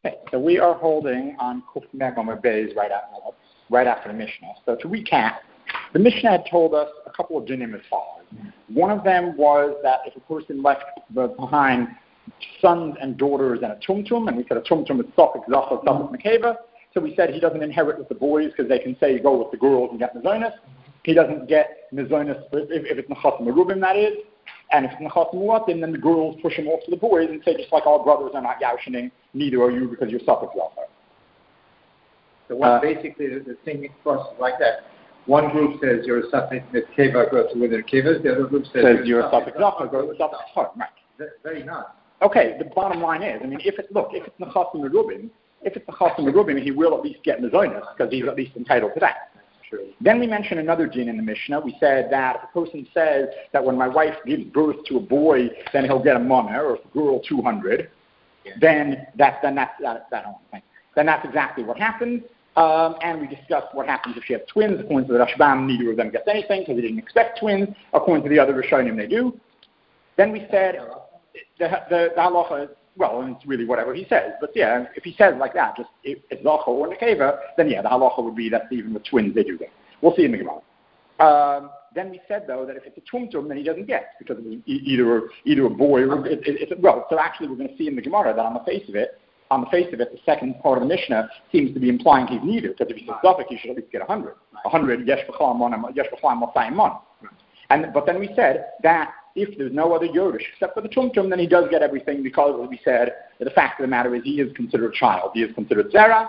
Okay, so we are holding on Kuf Megomer Beis right after the Mishnah. So to recap, the Mishnah had told us a couple of dinim as follows. One of them was that if a person left behind sons and daughters and a tumtum, and we said a tumtum is Sopik Zachar, Sopik Mekeva, so we said he doesn't inherit with the boys because they can say go with the girls and get Mizonis. He doesn't get Mizonis if it's Nechas Merubim, that is. And if it's Nechas Muatim, then the girls push him off to the boys and say, just like our brothers are not Yaushining, neither are you because you're Sopik Zachar. So basically the thing crosses like that. One group says you're a Sopik Mekeva, go to within Kevas. The other group says you're a Sopik Zachar, go to Sopik Zachar. Right. Very nice. Okay, the bottom line is, I mean, if it's Nechas Merubim, he will at least get Mizonis because he's at least entitled to that. True. Then we mentioned another din in the Mishnah. We said that if a person says that when my wife gives birth to a boy, then he'll get a mana, or if a girl 200, then that's exactly what happens. And we discussed what happens if she has twins. According to the Rashbam, neither of them gets anything because they didn't expect twins. According to the other Rishonim, they do. Then we said the halacha is, well, and it's really whatever he says. But yeah, if he says like that, just if it's Zachar or Nekeva, then yeah, the halacha would be that even with twins they do that. We'll see in the Gemara. Then we said, though, that if it's a tumtum, then he doesn't get, because it's either a boy or well, so actually we're going to see in the Gemara that on the face of it, the second part of the Mishnah seems to be implying he's neither, because if he's a Zafik, he should at least get 100. 100, yesh b'chlam mon. But then we said that if there's no other Yorush except for the Tumtum, then he does get everything because, as we said, the fact of the matter is he is considered a child. He is considered Zera.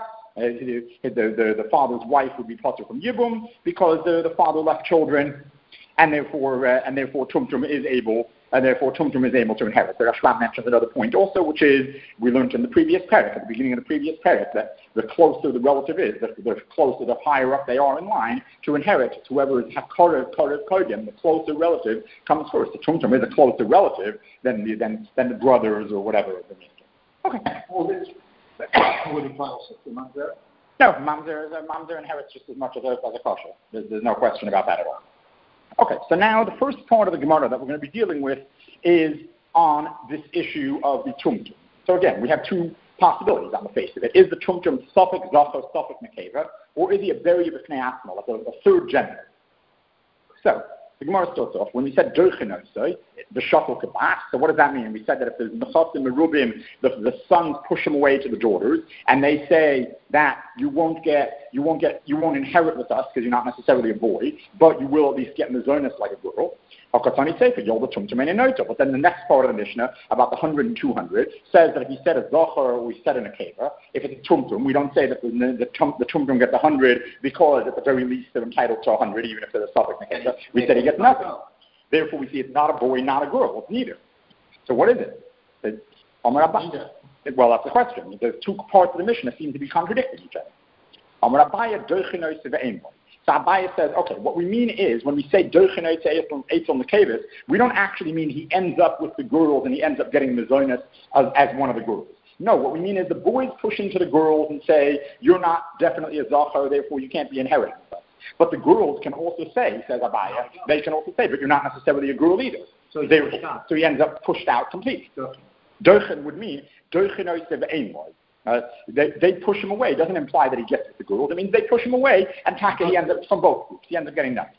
The father's wife would be Potter from Yibum because the father left children, and therefore Tumtum is able to inherit. The Rashbam mentions another point also, which is we learned in the previous parak, at the beginning of the previous parak, that the closer the relative is, the closer, the higher up they are in line to inherit. It's whoever is Hakorev Kodim, the closer relative comes first. The Tumtum is a closer relative than the brothers or whatever. Okay. Would it follow Mamzer? No, Mamzer inherits just as much as a kosher. There's no question about that at all. Okay, so now the first part of the Gemara that we're going to be dealing with is on this issue of the Tumtum. So again, we have two possibilities on the face of it. Is the Tumtum Sopik Zachar, Sopik Mekeva, or is he a Beri B'Fnei Asma, like a third gender? So, the Gemara starts off, when we said Durchenosoi, the shuttle kabach, so what does that mean? We said that if there's Nechasim Merubim, the sons push them away to the daughters, and they say that you won't inherit with us because you're not necessarily a boy, but you will at least get Mizonis like a girl. But then the next part of the Mishnah, about the 100 and 200, says that if he said a Zachar or he said in a Keva, if it's a Tumtum, we don't say that the Tumtum gets 100 because at the very least they're entitled to 100, even if they're a Sopik Mekeva. We said he gets nothing. Therefore, we see it's not a boy, not a girl. It's neither. So what is it? Well, that's the question. The two parts of the Mishnah seem to be contradicting each other. So Abaye says, okay, what we mean is, when we say Durchenoi Eitzel Nekevis, we don't actually mean he ends up with the girls and he ends up getting Mizonis as one of the girls. No, what we mean is the boys push into the girls and say, you're not definitely a Zachar, therefore you can't be inheriting with us. But the girls can also say, says Abaye, they can also say, but you're not necessarily a girl either. So he ends up pushed out completely. Durchen would mean Durchenoi Eitzel. They push him away. It doesn't imply that he gets with the girls. It means they push him away, and Taka, he ends up from both groups. He ends up getting nothing.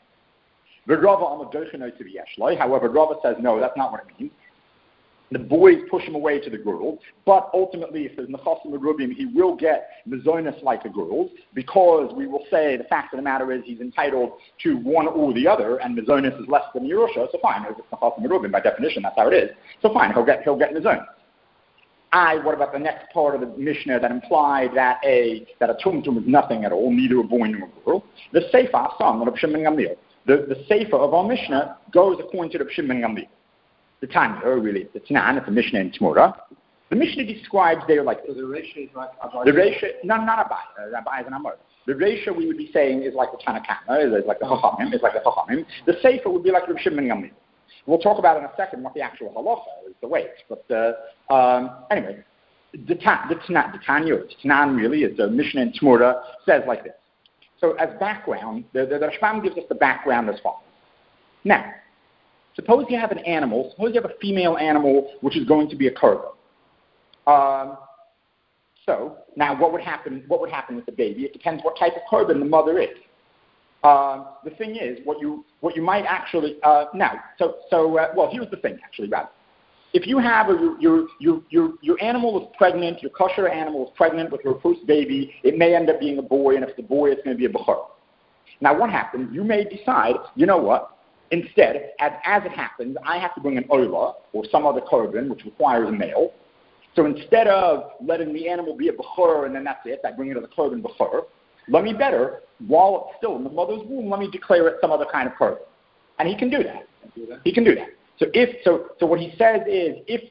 However, Rava says, no, that's not what it means. The boys push him away to the girls, but ultimately, if there's Nechasim Merubim, he will get Mizonis like the girls, because we will say the fact of the matter is he's entitled to one or the other, and Mizonis is less than Yerusha, so fine. If it's Nechasim Merubim, by definition, that's how it is. So fine, he'll get Mizonis. What about the next part of the Mishnah that implied that a Tumtum is nothing at all, neither a boy nor a girl? The Sefer Sam of Shimon Gamliel. The Sefer of our Mishnah goes according to the Shimon Gamliel. The Tanya, really, it's Tanan, it's a Mishnah in Tmura. The Mishnah describes there like this. So the ratio is like Abai? The ratio, not Abai. Abai is an Amor. The ratio we would be saying is like the Tanakama, is like the Chachamim, is like the Chachamim. The Sefer would be like the Shimon Gamliel. We'll talk about in a second what the actual halacha is, the weight. But anyway, the Tanan really is a Mishnah in Tmura, says like this. So as background, the Rashbam gives us the background as follows. Now, suppose you have an animal, suppose you have a female animal which is going to be a kurban. So now what would happen with the baby? It depends what type of korban the mother is. The thing is, what you might actually well, here's the thing actually, rather. If you have your animal is pregnant, your kosher animal is pregnant with her first baby, it may end up being a boy, and if it's a boy, it's going to be a bechor. Now what happens? You may decide, you know what? Instead, as it happens, I have to bring an olah or some other korban which requires a male. So instead of letting the animal be a bechor and then that's it, I bring it as a korban bechor. Let me better, while it's still in the mother's womb, let me declare it some other kind of korban. And he can do that. He can do that. So what he says is if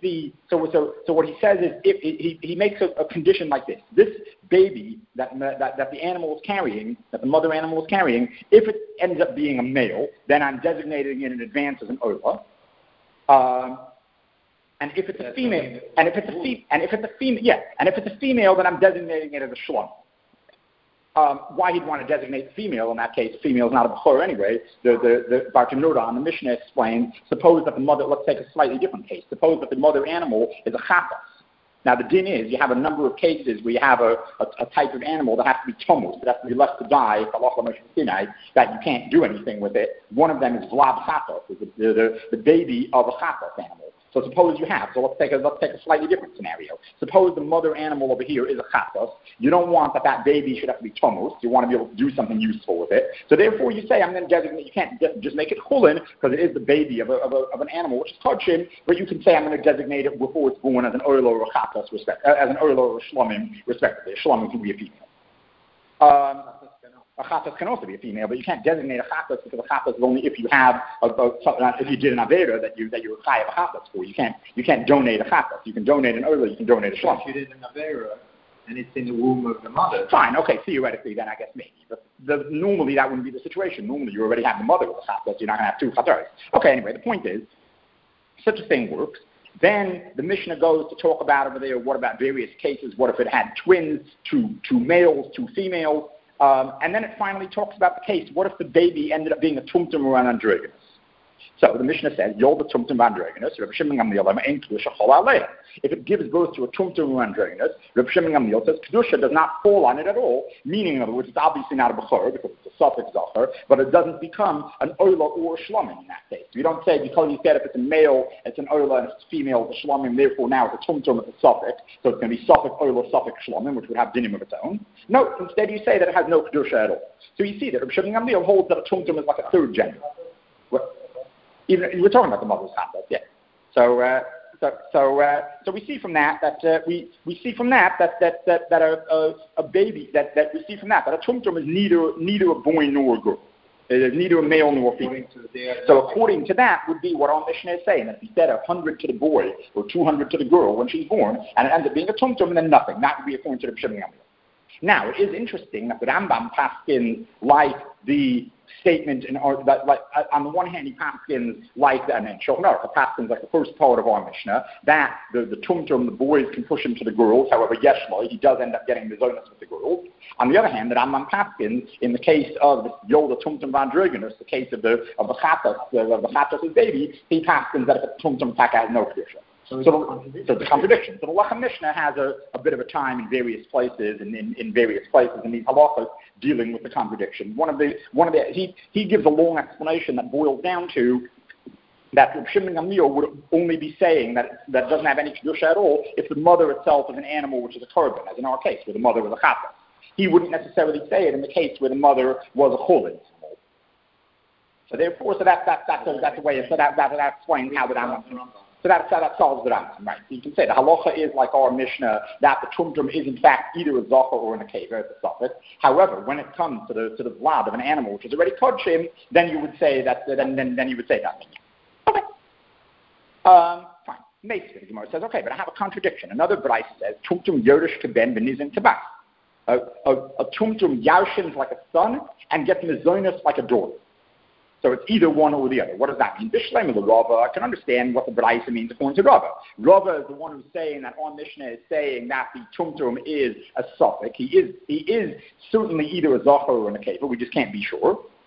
he makes a condition like this. This baby that the animal is carrying, that the mother animal is carrying, if it ends up being a male, then I'm designating it in advance as an olah. And if it's a female, and if it's a female, then I'm designating it as a shlom. Why he'd want to designate female in that case? Female is not a bechor anyway. The Bartanura on the Mishnah explains. Suppose that the mother. Let's take a slightly different case. Suppose that the mother animal is a chatas. Now the din is you have a number of cases where you have a type of animal that has to be tummus, that has to be left to die, that you can't do anything with it. One of them is vlad chatas, the baby of a chatas animal. So suppose let's take a slightly different scenario. Suppose the mother animal over here is a chatas. You don't want that baby should have to be tummus. You want to be able to do something useful with it. So therefore you say, I'm going to designate, you can't just make it chulin, because it is the baby of an animal, which is kodshim, but you can say I'm going to designate it before it's born as an olah or a chatas, as an olah or a shlomim, respectively. A shlomim can be a female. A chatas can also be a female, but you can't designate a chatas because a chatas is only if you have if you did an avera that you're chayav a chatas for. You can't donate a chatas. You can donate an olah. You can donate a shlom. If you did an avera and it's in the womb of the mother. Fine. Okay. Theoretically, then I guess maybe, but normally that wouldn't be the situation. Normally you already have the mother with a chatas. You're not going to have two chataris. Okay. Anyway, the point is, such a thing works. Then the Mishnah goes to talk about over there. What about various cases? What if it had twins, two males, two females? And then it finally talks about the case. What if the baby ended up being a tumtum or an androgynous? So the Mishnah says, Yol the tumtum androgynous, Reb Shimon Gamliel ain't kedusha chol aleha. If it gives birth to a tumtum or androgynous, Reb Shimon Gamliel says kedusha does not fall on it at all. Meaning, in other words, it's obviously not a bechor because it's a suffix zachar, but it doesn't become an olah or a shlomim in that case. We don't say because you said if it's a male, it's an olah, and if it's female, it's a shlomim. Therefore, now it's a tumtum, it's a suffix, so it's going to be suffix olah, suffix shlomim, which would have dinim of its own. No, instead you say that it has no kedusha at all. So you see that Reb Shimon Gamliel holds that a tumtum is like a third gender. Even we're talking about the mother's chatas, yeah. So we see from that we see from that a baby that we see from that a tumtum is neither a boy nor a girl. It is neither a male nor a female. So according to that would be what our Mishnah is saying, that if you said 100 to the boy or 200 to the girl when she's born, and it ends up being a tumtum and then nothing, that would be according to the Shimon Gamliel. Now it is interesting that the Rambam paskins like the statement on the one hand he paskins like that, and then Shulchan Aruch paskins like the first part of our Mishnah that the tumtum, the boys can push him to the girls. However, yeshlo, he does end up getting the zonus with the girls. On the other hand, the Rambam paskins in the case of the Yoda tumtum vandroginus, the case of the chatas' baby, he paskins that if a tumtum taka has no kedusha. So the contradiction. So the Lechem Mishnah has a bit of a time in various places and in various places in these halachas dealing with the contradiction. He gives a long explanation that boils down to that Shimon Gamliel would only be saying that doesn't have any kedusha at all if the mother itself is an animal which is a korban, as in our case where the mother was a chatas. He wouldn't necessarily say it in the case where the mother was a chulin. So therefore, that's the way. So that explains how the Rambam. So that solves the Rambam, right? So you can say the halacha is like our Mishnah that the tumtum is in fact either a zachar or an akeva, it's a suffix. However, when it comes to the vlad of an animal which is already kodshim, then you would say that. Then you would say that. Okay. Fine. Meisvah, the Gemara says, okay, but I have a contradiction. Another Bryce says tumtum yodesh keben v'nizin tabas. A tumtum yarshins like a son and gets mizonos like a daughter. So it's either one or the other. What does that mean? Bishleim of the Rava, I can understand what the B'raisa means according to Rava. Rava is the one who's saying that our Mishnah is saying that the tumtum is a suffix. He is certainly either a zachar or an akeva. We just can't be sure.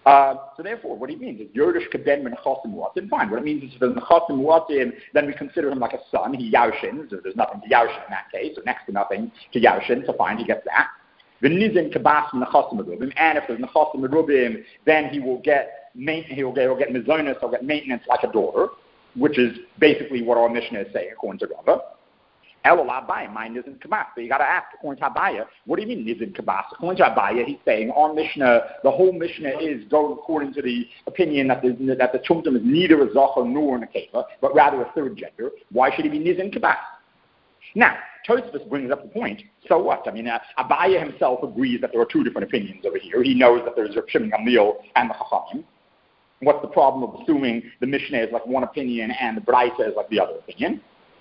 So therefore, what he means is Yorush Keben Menachosim Muatim. Fine. What it means is if there's Menachosim Muatim, then we consider him like a son. He Yaushin, so there's nothing to Yaushin in that case, or next to nothing to Yaushin. So fine, he gets that. V'nizin Kabas Menachosim Merubim, and if there's Menachosim Merubim, then he'll get Mizonis, he'll get maintenance like a daughter, which is basically what our Mishnah is saying according to Rava. Elul Abaya, mine isn't kabas. But you got to ask, according to Abaya, what do you mean isn't kabas? According to Abaya, he's saying on Mishnah, the whole Mishnah is going according to the opinion that the tumtum is neither a zachar nor an akeva, but rather a third gender. Why should he be nizin kabas? Now, Tosfos brings up the point. So what? I mean, Abaya himself agrees that there are two different opinions over here. He knows that there's Reb Shimon Gamliel and the Chachamim. What's the problem of assuming the Mishnah is like one opinion and the Braisa is like the other opinion?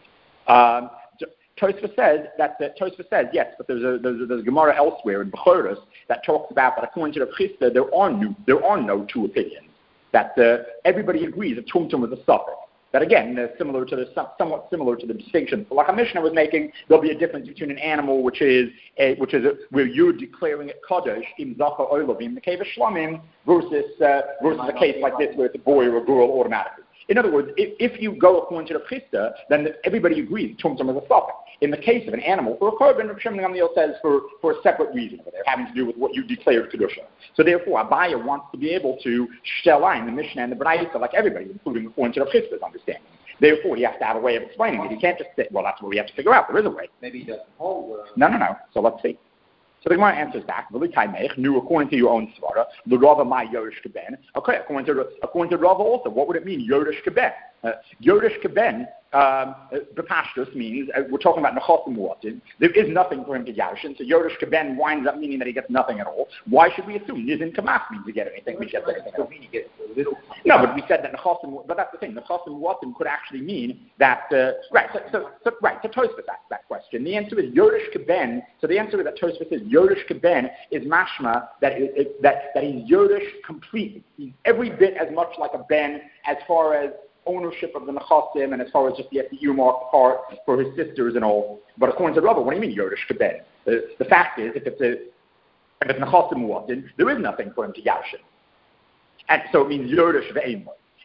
Tosfos says yes, but there's a Gemara elsewhere in Bechoros that talks about that according to the Chisda there are no two opinions. That everybody agrees that Tumtum is a suffix. That again, somewhat similar to the distinction. So like a Mishnah was making, there'll be a difference between an animal which is where you're declaring it Kaddish im Zachar Olavim the Keva Shlamim versus a case like this where it's a boy or a girl automatically. In other words, if you go according to the Chisda, then everybody agrees Tumtum is a suffix. In the case of an animal, for a korban, Reb Shimon Gamliel says for a separate reason over there, having to do with what you declared Kedusha. So therefore, Abaya wants to be able to shtel the Mishnah and the Braisa like everybody, including according to the Chisda's understanding. Therefore, he has to have a way of explaining it. He can't just say, well, that's what we have to figure out. There is a way. Maybe he doesn't hold. No. So let's see. So the Gemara answers back, according to your own svara, the Rava my Yorush Keben. Okay, according to Rava also, what would it mean, Yorush Keben? Yorush Keben, Bepashtus means, we're talking about Nechosim Muatim, there is nothing for him to Yarshin, so Yorush Keben winds up meaning that he gets nothing at all. Why should we assume Nizin Kamas means to get anything? We get anything at all. He gets a little. No, but we said that Nechosim, but that's the thing, Nechosim Muatim could actually mean that, so Tosfos asked that question. The answer is Yorush Keben, so the answer that Tosfos is Yorush Keben is mashma that he's Yorush completely. He's every bit as much like a Ben as far as ownership of the Nechasim and as far as just the earmarked part for his sisters and all. But according to Rava, what do you mean Yorush Keben? The fact is, if it's Nechasim Muatin, there is nothing for him to Yarshin. And so it means Yorush Ve'emoi.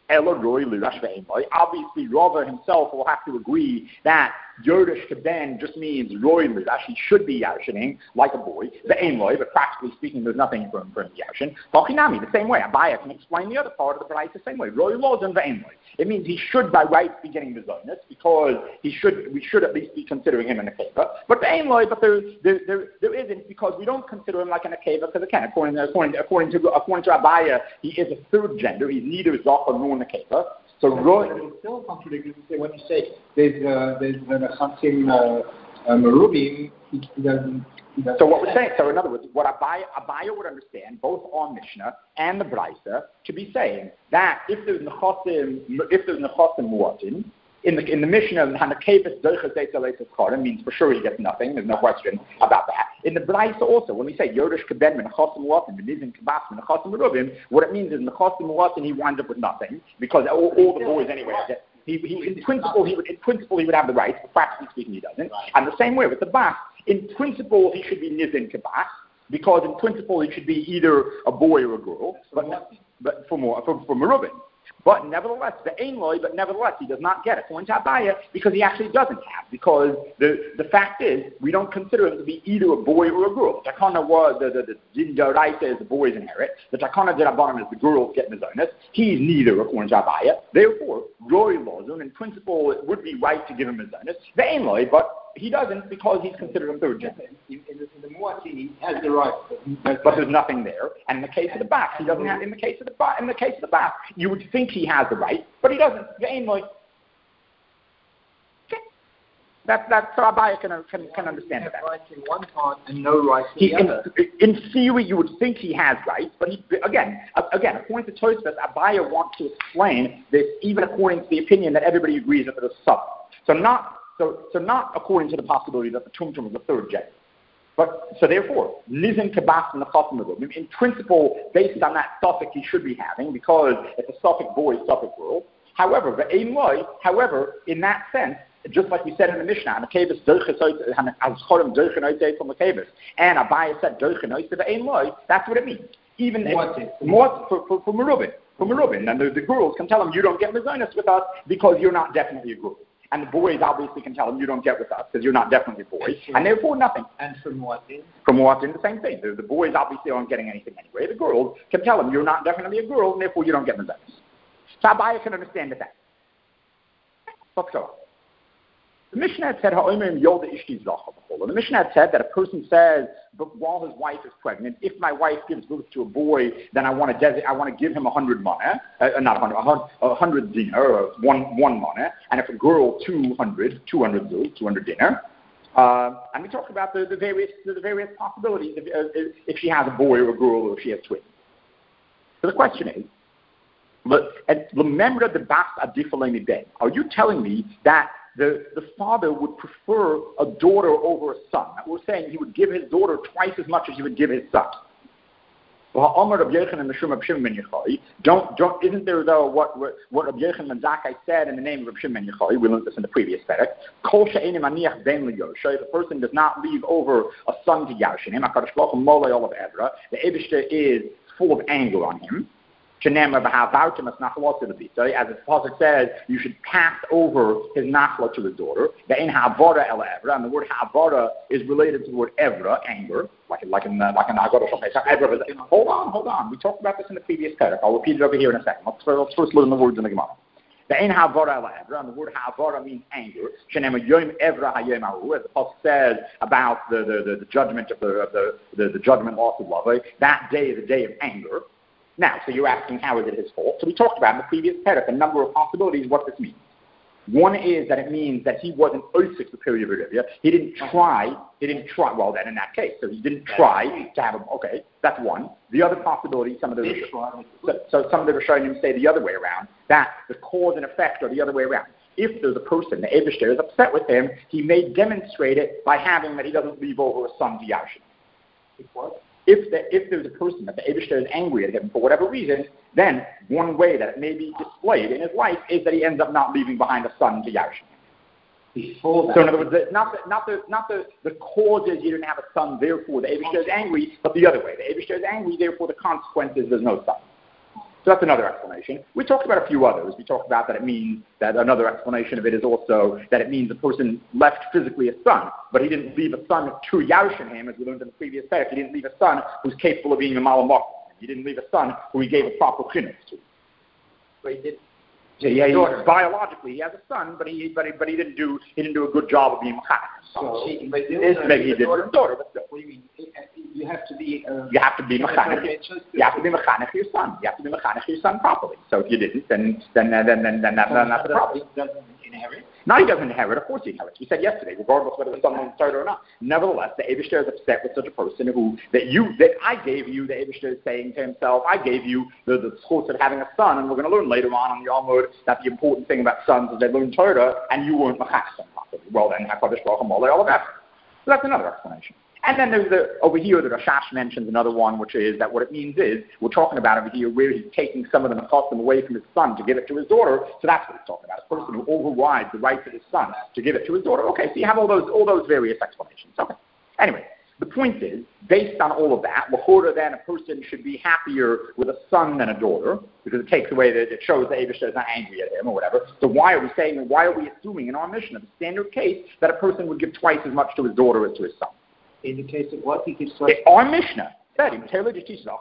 Obviously, Rava himself will have to agree that Yorush Keben just means Roy Lirash. He should be Yarshining like a boy. Ve'emoi, but practically speaking, there's nothing for him to Yarshin. Bachinami, the same way. Abaya can explain the other part of the Braisa the same way. Roy Laws and Ve'emoi. It means he should by right be getting the Zonis because we should at least be considering him an Akeva. But Ve'emoi, but there isn't because we don't consider him like an Akeva because again, according to Abaya, he is a third gender. He's neither Zachar nor Akeva. So it's still contradictory when you say there's a Chasim Merubim, he doesn't. So what we're saying, so in other words, what Abaya would understand, both on Mishnah and the Braisa, to be saying that if there's Nechasim Muatim, in the Mishnah, Hanakevis Doiches Eitzel Korim means for sure he gets nothing. There's no question about that. In the Braisa also, when we say Yorush Keben Menachosim Muatim, Benizin Kabas Menachosim Merubim, what it means is Menachosim Muatim he winds up with nothing because all the boys anyway get. In principle he would have the rights, but practically speaking he doesn't. And the same way with the Bas, in principle he should be Nizin Kabas because in principle he should be either a boy or a girl, but for Merubim. But nevertheless, he does not get it. According to Abaya, because he actually doesn't have. Because the fact is, we don't consider him to be either a boy or a girl. The Takana was the Jindoraita is the boys inherit. The Takana Dirabanan is the girls get Mizonis. He's neither, according to Abaya. Therefore, Roy Lozun, in principle, it would be right to give him Mizonis. The Ainloi, but he doesn't because he's considered a third gender. In the Muati, he has the right, but there's nothing there. And in the case of the Bas, he doesn't have. In the case of the Bas, you would think he has the right, but he doesn't. That's so Abaya can understand that. Right in one part and no right in the other. In theory, you would think he has rights, but again, according to Tosfos, Abaya wants to explain this even according to the opinion that everybody agrees that there's a sub. So not according to the possibility that the Tumtum is a third gender. But so therefore, Nizin Kabas and the Chasim Merubim, in principle, based on that suffix he should be having, because it's a suffix boy, suffix girl. However, in that sense, just like we said in the Mishnah, and Abaya said that's what it means. even more for Merubin. For Merubin. And the girls can tell him, you don't get mezainis with us because you're not definitely a girl. And the boys obviously can tell him, you don't get with us because you're not definitely a boy. And therefore nothing. And from Muatin? From Muatin, the same thing. The boys obviously aren't getting anything anyway. The girls can tell him, you're not definitely a girl, and therefore you don't get mezainis. So Abaye can understand that. Let's go on. The Mishnah had said, the Mishnah had said that a person says, but while his wife is pregnant, if my wife gives birth to a boy, then I want to give him 100 mana, not 100 dinar, or one mana, and if a girl, 200 dinar. And we talked about the various possibilities if she has a boy or a girl or if she has twins. So the question is, remember the bas adifaleni ben. Are you telling me that the father would prefer a daughter over a son? We're saying he would give his daughter twice as much as he would give his son. Isn't there though what Rabbi Yochanan ben Zakkai said in the name of Rabbi Shimon ben Yochai? We learned this in the previous parak. If a person does not leave over a son to Yarshinim, the Eibishter is full of anger on him. As the Pasuk says, you should pass over his nachla to his daughter. And the word ha'avara is related to the word evra, anger, like in Haggadah. Hold on. We talked about this in the previous parak. I'll repeat it over here in a second. Let's first learn the words in the Gemara. And the word ha'avara means anger. As the Pasuk says about the judgment of the judgment loss of love, that day is a day of anger. Now, so you're asking how is it his fault? So we talked about in the previous parak a number of possibilities what this means. One is that it means that he wasn't osik the period of Rivia. He didn't try, well then in that case, so he didn't try to have a, okay, that's one. The other possibility, some of the Rishonim say the other way around, that the cause and effect are the other way around. If there's a person, the Eibishter is upset with him, he may demonstrate it by having that he doesn't leave over a son to Yarshin. If there's a person that the Eibishter is angry at him for whatever reason, then one way that it may be displayed in his life is that he ends up not leaving behind a son to Yarshin. So in other words, not the cause is you didn't have a son, therefore the Eibishter is angry, but the other way. The Eibishter is angry, therefore the consequence is there's no son. So that's another explanation. We talked about a few others. We talked about that it means that another explanation of it is also that it means the person left physically a son, but he didn't leave a son to Yarshin, as we learned in the previous parak. He didn't leave a son who's capable of being a malamach. He didn't leave a son who he gave a proper chinuch to. But he did. Biologically, he has a son, but he didn't do a good job of being mechanic. Maybe he did with his daughter, but still. What do you mean? You have to be. You have to be mechanic. You have to be mechanic for your son. You have to be mechanic for your son properly. So if you didn't, then that's the problem. He doesn't inherit. No, he doesn't inherit. Of course he inherits. We said yesterday, regardless whether the son owns Torah or not. Nevertheless, the Eibishter is upset with such a person that I gave you. The Eibishter is saying to himself, I gave you the source of having a son, and we're going to learn later on the Yomud that the important thing about sons is they learn Torah, and you weren't mechanic properly. Well, then Hakadosh Baruch Hu all of that. So that's another explanation. And then there's over here the Rashash mentions another one, which is that what it means is, we're talking about over here where he's taking some of the nechasim away from his son to give it to his daughter, so that's what he's talking about, a person who overrides the rights of his son to give it to his daughter. Okay, so you have all those various explanations. Okay. Anyway, the point is, based on all of that, l'chora then a person should be happier with a son than a daughter, because it takes away it shows the Eibishter is not angry at him or whatever. So why are we assuming in our Mishnah, the standard case, that a person would give twice as much to his daughter as to his son? In the case of what? He gives twice. Our Mishnah said, why would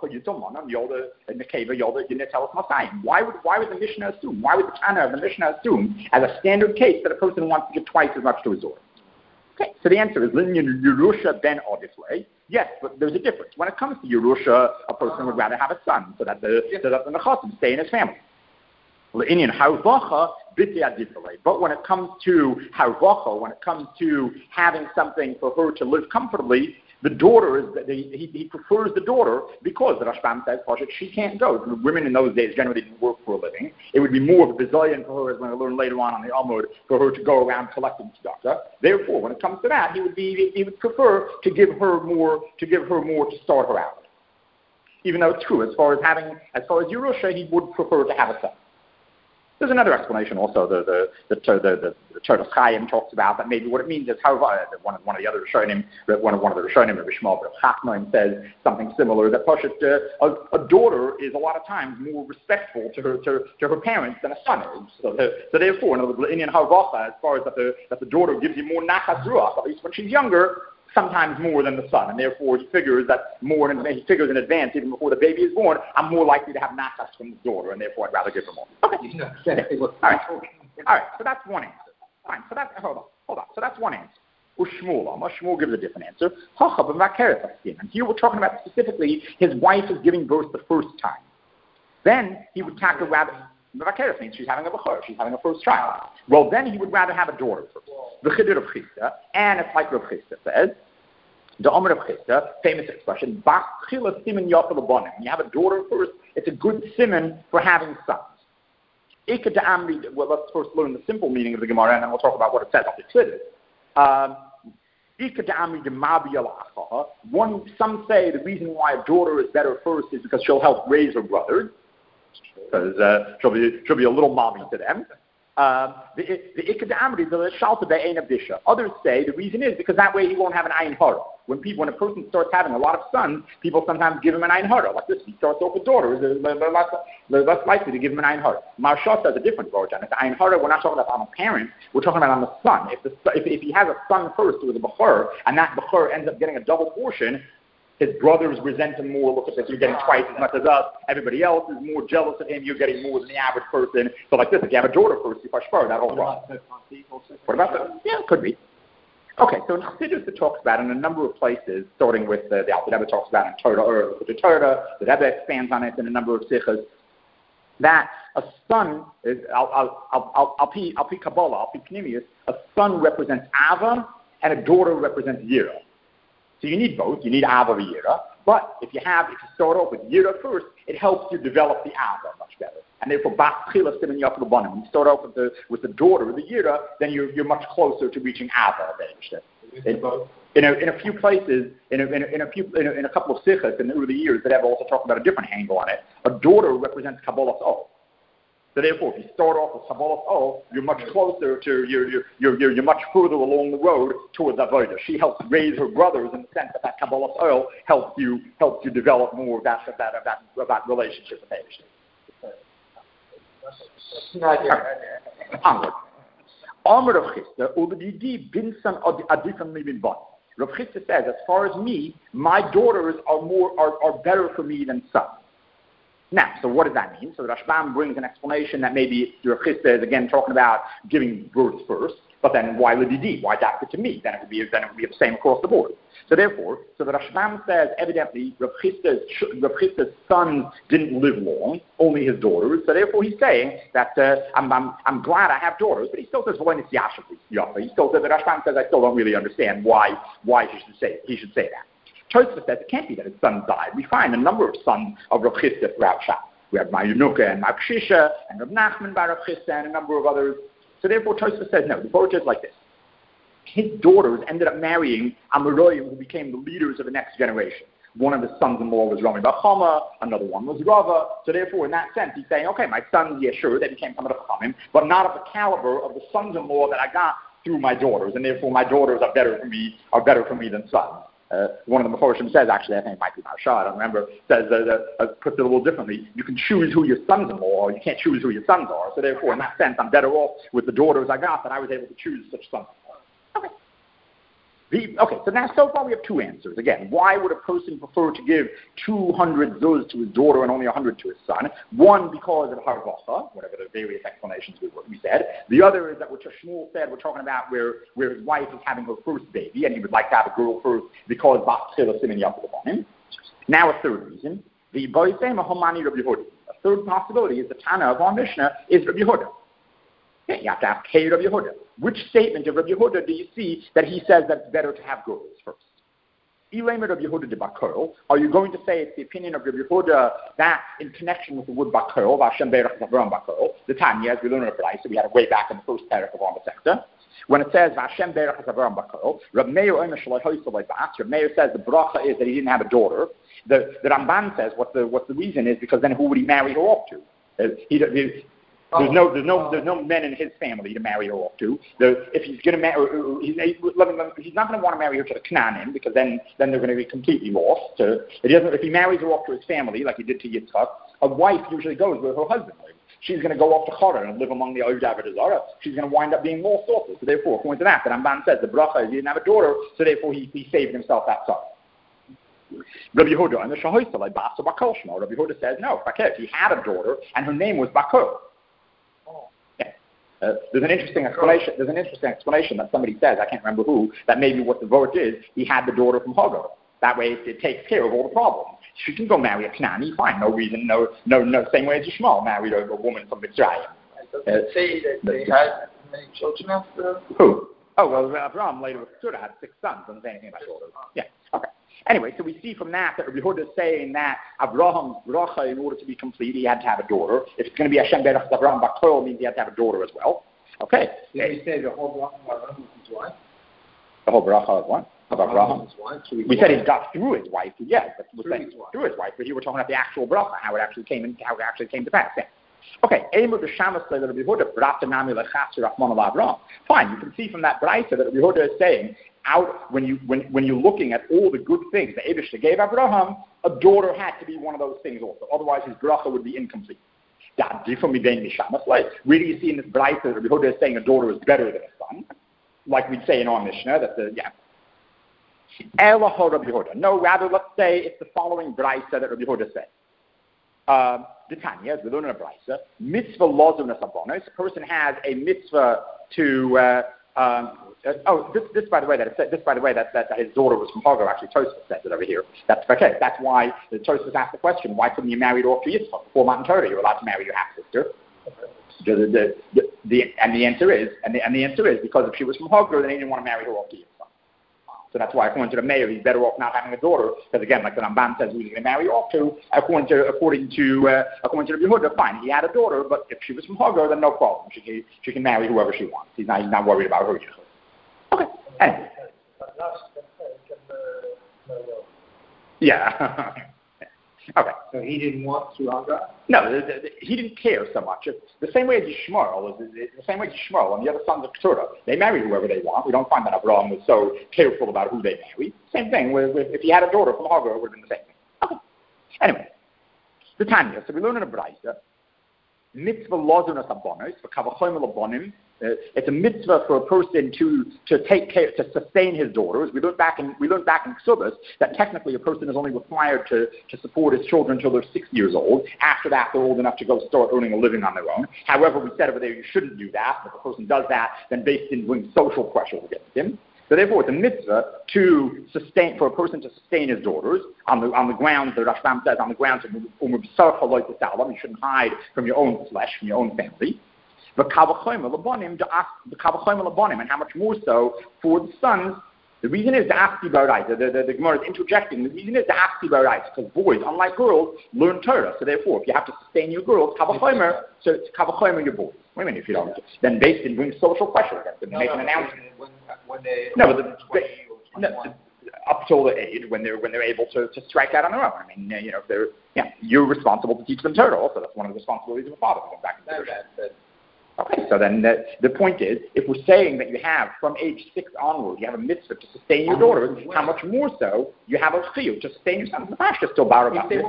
the Mishnah assume? Why would the Tana of the Mishnah assume as a standard case that a person wants to give twice as much to his daughter? Okay, so the answer is Yerusha ben Odifle. Yes, but there's a difference. When it comes to Yerusha, a person would rather have a son so that the Nechasim stay in his family. But when it comes to Harvacha, when it comes to having something for her to live comfortably, the daughter he prefers the daughter because the Rashbam says she can't go. Women in those days generally didn't work for a living. It would be more of a bizayon for her, as we're going to learn later on the Amud, for her to go around collecting tzedakah. Therefore, when it comes to that, he would prefer to give her more to start her out. Even though it's true, as far as Yerusha, he would prefer to have a son. There's another explanation also. The Torah Chaim talks about that maybe what it means is how one of the other Rishonim, one of the Rishonim, Rabbi Shmuel Chachman, says something similar, that a daughter is a lot of times more respectful to her parents than a son is. So therefore, in other words, Inyan Harvacha, as far as that the daughter gives you more nachas ruach, at least when she's younger, sometimes more than the son, and therefore he figures in advance, even before the baby is born, I'm more likely to have nachas from the daughter, and therefore I'd rather give her more. Okay. All right. So that's one answer. Fine. So that's hold on. So that's one answer. Shmuel gives a different answer. And here we're talking about specifically his wife is giving birth the first time. Then he would tackle rabbit. Mavakeres means she's having a bechor, she's having a first child. Well, then he would rather have a daughter first. The Chiddur of Chisda, and it's like Rav Chisda says, the Omer of Chisda, famous expression, Bas Chila Simen Yafel Abonim. When you have a daughter first, it's a good siman for having sons. Well, let's first learn the simple meaning of the Gemara, and then we'll talk about what it says on the Chiddur. Some say the reason why a daughter is better first is because she'll help raise her brothers, because she'll be a little mommy to them. Others say the reason is because that way he won't have an ayin hara. When a person starts having a lot of sons, people sometimes give him an ayin hara. Like this, he starts off with daughters, they're less likely to give him an ayin hara. Marsha says a different word. And it's ayin hara, we're not talking about on a parent, we're talking about on the son. If he has a son first who is a bechor, and that bechor ends up getting a double portion, his brothers resent him more. Look at this, you're getting twice as much as us. Everybody else is more jealous of him. You're getting more than the average person. So like this, if you have a daughter first, you push forward, that whole problem. What about that? Yeah, it could be. Okay, so in Chassidus it talks about in a number of places, starting with the Alter Rebbe talks about in Torah, or the Torah, the Rebbe expands on it in a number of sichas, that a son is, I'll be Kabbalah, I'll be Pnimius, a son represents Ava, and a daughter represents Yira. So you need both. You need Ava and Yira. But if you start off with Yira first, it helps you develop the Ava much better. And therefore, when you start off with the daughter, the Yira, then you're much closer to reaching Ava. In a few places, in a couple of sichas in the early years, that have also talked about a different angle on it. A daughter represents Kabbalah's O. So therefore, if you start off with Kabbalah's O, you're much closer to, you're much further along the road towards Avodah. She helps raise her brothers in the sense that Kabbalah's O helps you develop more of that relationship with Eibishter. Onward. Amr of Chisda, Ubedidi binsan adifan libin ban. Rav Chisda says, as far as me, my daughters are better for me than sons. Now, so what does that mean? So the Rashbam brings an explanation that maybe Rav Chisda is again talking about giving birth first, but then why Lididi? Why adapt it to me? Then it would be the same across the board. So therefore, the Rashbam says evidently Rav Chisda's sons didn't live long, only his daughters. So therefore, he's saying that I'm glad I have daughters, but he still says He still says the Rashbam says I still don't really understand why he should say that. Tosfos says it can't be that his sons died. We find a number of sons of Rav Chisda throughout Shas. We have Mayunuka and Makshisha and Rav Nachman by Rav Chisda and a number of others. So therefore, Tosfos says no. The Torah is like this. His daughters ended up marrying Amoraim, who became the leaders of the next generation. One of his sons-in-law was Rami Bar Chama, another one was Rava. So therefore, in that sense, he's saying, okay, my sons, yeah, sure, they became some of the Chachamim, but not of the caliber of the sons-in-law that I got through my daughters, and therefore my daughters are better for me than sons. One of the Meforshim says, actually, I think it might be Marsha, I don't remember, puts it a little differently. You can choose who your sons-in-law are, you can't choose who your sons are. So therefore, in that sense, I'm better off with the daughters I got that I was able to choose such sons. Okay, so now so far we have two answers. Again, why would a person prefer to give 200 zuz to his daughter and only 100 to his son? One, because of harvacha, whatever the various explanations we said. The other is that what Shmuel said, we're talking about where his wife is having her first baby, and he would like to have a girl first because Bas Chila Simen Yafel upon him. Now a third reason, the Boisema Homani Rabbi Yehuda. A third possibility is the Tana of our Mishnah is Rabbi Yehuda. Okay, you have to ask, hey, Rabbi Yehuda, which statement of Rabbi Yehuda do you see that he says that it's better to have girls first? Are you going to say it's the opinion of Rabbi Yehuda that in connection with the word Bakel, Vashem Berach Zavram Bakel, the Tanya, as we learned in Bryce, so we had it way back in the first paragraph of our sector, when it says Vashem Berach Zavram Bakel, Rabbi Meir says the bracha is that he didn't have a daughter. The Ramban says what the reason is because then who would he marry her off to? There's no men in his family to marry her off to. If he's going to marry, he's not going to want to marry her to the Canaanim because then they're going to be completely lost. If he marries her off to his family like he did to Yitzchak, a wife usually goes where her husband lives. She's going to go off to Haran and live among the Odav Zara. She's going to wind up being lost also. So therefore, according to that, the Ramban says the bracha is he didn't have a daughter, so therefore he saved himself that son. Rabbi Yehuda and the Shahoisel like Basa Bakol Shmo. Rabbi Yehuda says no. He had a daughter and her name was Bakol. Yeah. There's an interesting explanation. That somebody says, I can't remember who, that maybe what the vote is. He had the daughter from Hagar. That way, it takes care of all the problems. She can go marry a Kanani, fine, no reason, no. Same way as Yishmael married a woman from Mitzrayim. Say that they had many children after. Who? Oh well, Abraham later with Keturah had 6 sons. Doesn't say anything about daughters. Yeah. Okay. Anyway, so we see from that Rabbi Yehuda is saying that Abraham's bracha, in order to be complete, he had to have a daughter. If it's going to be Hashem Berach Abraham Bakol, means he had to have a daughter as well. Okay. Did we say the whole bracha was his wife? The whole bracha is what? About Abraham. We said he got through his wife, yes, but through his wife. But here we're talking about the actual bracha, how it actually came to pass. Yeah. Okay. Fine. You can see from that brayta that Rabbi Yehuda is saying out when you're looking at all the good things that Eibishter gave Abraham, a daughter had to be one of those things also. Otherwise, his bracha would be incomplete. Really, you see in this brayta that Rabbi Yehuda is saying a daughter is better than a son, like we'd say in our Mishnah. No, rather, let's say it's the following brayta that Rabbi Yehuda said. The Tanya, as we learn in a brayta, mitzvah lozunas abonos. A person has a mitzvah to. This by the way that his daughter was from Hagar. Actually, Tosfos says it over here. That's okay. That's why the Tosfos asked the question: why couldn't you marry her off to Yitzchak before Matan Torah? You're allowed to marry your half sister. The answer is because if she was from Hagar, then he didn't want to marry her off to Yitzchak. So that's why, according to the mayor, he's better off not having a daughter. Because again, like the Ramban says, who's he going to marry off to? According to Rabbi Yehuda, fine, he had a daughter, but if she was from Hagar, then no problem. She can marry whoever she wants. He's not worried about her. Okay. Anyway. Yeah. Okay. So he didn't want to Hagar? No, he didn't care so much. The same way as Yishmael, and the other sons of Keturah, they married whoever they want. We don't find that Abraham was so careful about who they married. Same thing. If he had a daughter from Hagar, it would have been the same thing. Okay. Anyway, the Tanya. So we learn in a brayta, mitzvah lozunas abonos for kavachom labonim. It's a mitzvah for a person to take care, to sustain his daughters. We learned back in Ksubas that technically a person is only required to support his children until they're 6 years old. After that, they're old enough to go start earning a living on their own. However, we said over there you shouldn't do that. If a person does that, then based in doing social pressure against him. So therefore, it's a mitzvah for a person to sustain his daughters on the grounds, the Rashbam says, on the grounds of you shouldn't hide from your own flesh, from your own family. And how much more so for the sons. The reason is the Asti Baraita. The Gemara is interjecting. The reason is the Asti Baraita, because boys, unlike girls, learn Torah. So therefore, if you have to sustain your girls, Kavachomer, so it's Kavachomer your boys. Wait a minute, if you don't, then based in doing social pressure against them, make an announcement. Up till the age when they're able to strike out on their own. I mean, you're responsible to teach them Torah. Also, that's one of the responsibilities of a father. Okay, so then the point is, if we're saying that you have, from age 6 onward, you have a mitzvah to sustain your daughters, how much more so you have a chiyuv to sustain your sons? The pashtus still bar about this.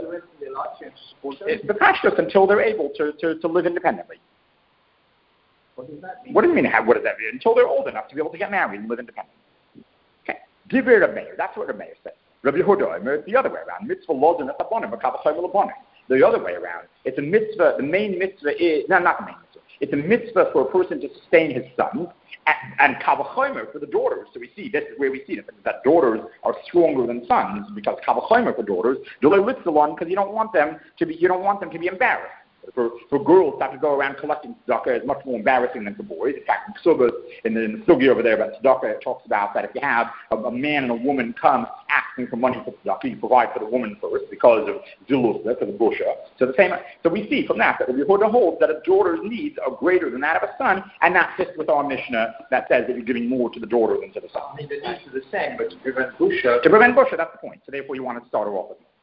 The pashtus until they're able to live independently. What does that mean? What does it mean? What does that mean? Until they're old enough to be able to get married and live independently. Okay. Divir Rabbi Meir. That's what Rabbi Meir says. Rabbi Yehuda, the other way around. Mitzvah lozun et abonim, v'kavachayim l'bonim. The other way around. It's a mitzvah. The main mitzvah is not the main mitzvah. It's a mitzvah for a person to sustain his son, and kavachomer for the daughters. So we see this is where we see that daughters are stronger than sons, because kavachomer for daughters, because you don't want them to be embarrassed. For girls to have to go around collecting tzedakah is much more embarrassing than for boys. In fact, in Ksubas, in the sugi over there about tzedakah, it talks about that if you have a man and a woman come asking for money for tzedakah, you provide for the woman first because of zulus, for the busha. So we see from that Rabbi Yehuda holds that a daughter's needs are greater than that of a son, and that fits with our Mishnah that says that you're giving more to the daughter than to the son. I mean, the needs are the same, but to prevent busha. To prevent busha, that's the point. So therefore, you want to start her off with.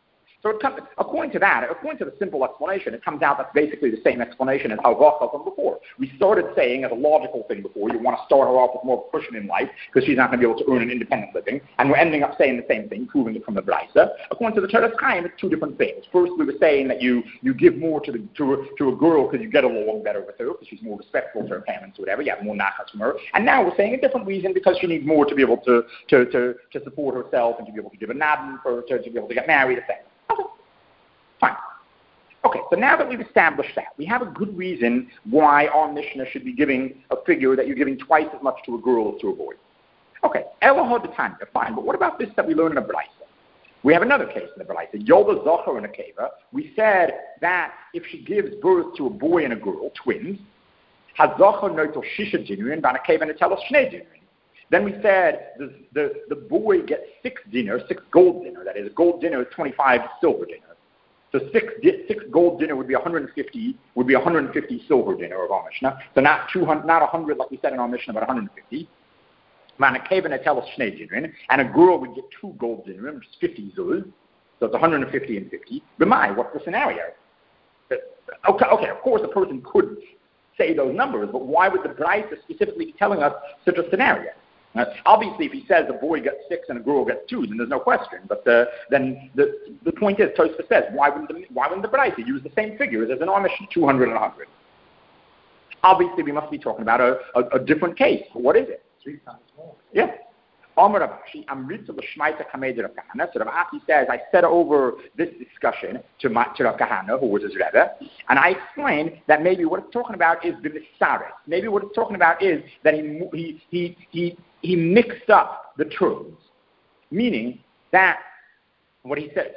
So according to the simple explanation, it comes out that's basically the same explanation as how Rachel from before. We started saying as a logical thing before, you want to start her off with more cushion in life because she's not going to be able to earn an independent living, and we're ending up saying the same thing, proving it from the Braisa. According to the Toras Chaim, it's two different things. First, we were saying that you give more to a girl because you get along better with her, because she's more respectful to her parents or whatever. You have more nachas from her. And now we're saying a different reason because she needs more to be able to support herself and to be able to give a nabin to be able to get married, etc. Okay, fine. Okay, so now that we've established that, we have a good reason why our Mishnah should be giving a figure that you're giving twice as much to a girl as to a boy. Okay, Elahod Tanya, fine, but what about this that we learn in a Braisa? We have another case in the Braisa, Yolda Zocher and a Keva. We said that if she gives birth to a boy and a girl, twins, Hazocher Noto Shisha Dinurin, Van a Keva Natelos Shnei Dinurin. Then we said the boy gets 6 gold dinner. That is, a gold dinner is 25 silver dinner. So 6 gold dinner would be 150 silver dinner of our Mishnah. So not 100 like we said in our Mishnah, but 150. And a girl would get 2 gold dinner, which is 50 zuz. So it's 150 and 50. But what's the scenario? Okay, of course a person could say those numbers, but why would the Braisa specifically be telling us such a scenario? Obviously, if he says a boy gets 6 and a girl gets 2, then there's no question. But then the point is, Tosfos says, why wouldn't the Braisa use the same figures as in our Mishnah, 200 and 100? Obviously, we must be talking about a different case. What is it? 3 times more. Yeah. Amar Rav Ashi, Amritza l'shmaita kamei Rav Kahana. So Rav Ashi says, I said over this discussion to Rav Kahana, who was his Rebbe, and I explained that maybe what it's talking about is the Misaret. Maybe what it's talking about is that he mixed up the terms, meaning that what he said,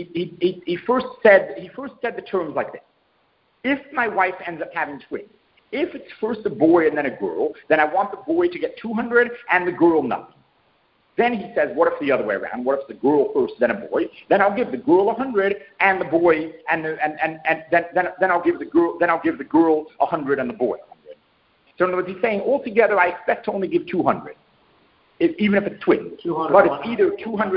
he first said the terms like this: if my wife ends up having twins, if it's first a boy and then a girl, then I want the boy to get 200 and the girl nothing. Then he says, what if the other way around? What if the girl first, then a boy? Then I'll give the girl 100 and the boy, and then I'll give the girl 100 and the boy 100. So in other words, he's saying altogether I expect to only give 200, even if it's twins. But it's either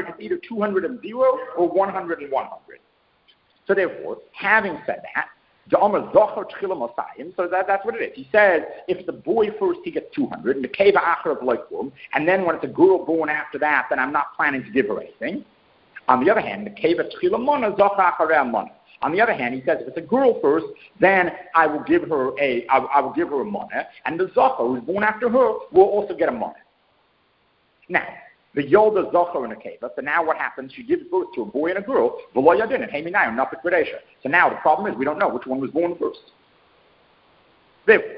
200 and 0 or 100 and 100. So therefore, having said that, so that's what it is. He says if the boy first he gets 200, and the keva achar of loikum, and then when it's a girl born after that, then I'm not planning to give her anything. On the other hand, the keva tchila mona zocha acharei mona. On the other hand, he says if it's a girl first, then I will give her a mona, and the zocha who's born after her will also get a mona. Now, the Yolda Zocher and a Keva. So now what happens? She gives birth to a boy and a girl. V'lo yadin and Heiminayim Nafik V'Reisha. So now the problem is we don't know which one was born first. Therefore,